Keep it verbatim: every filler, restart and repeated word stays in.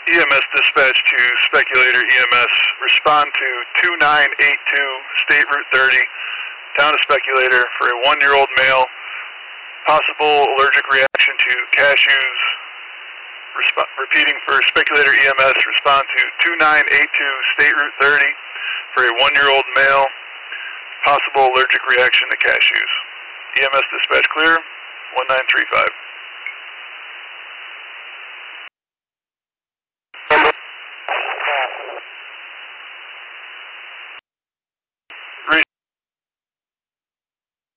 E M S dispatch to Speculator E M S. Respond to two nine eight two State Route thirty, town of Speculator, for a one-year-old male. Possible allergic reaction to cashews. Resp repeating for Speculator E M S. Respond to two nine eight two State Route thirty for a one-year-old male. Possible allergic reaction to cashews. E M S dispatch clear. one nine three five.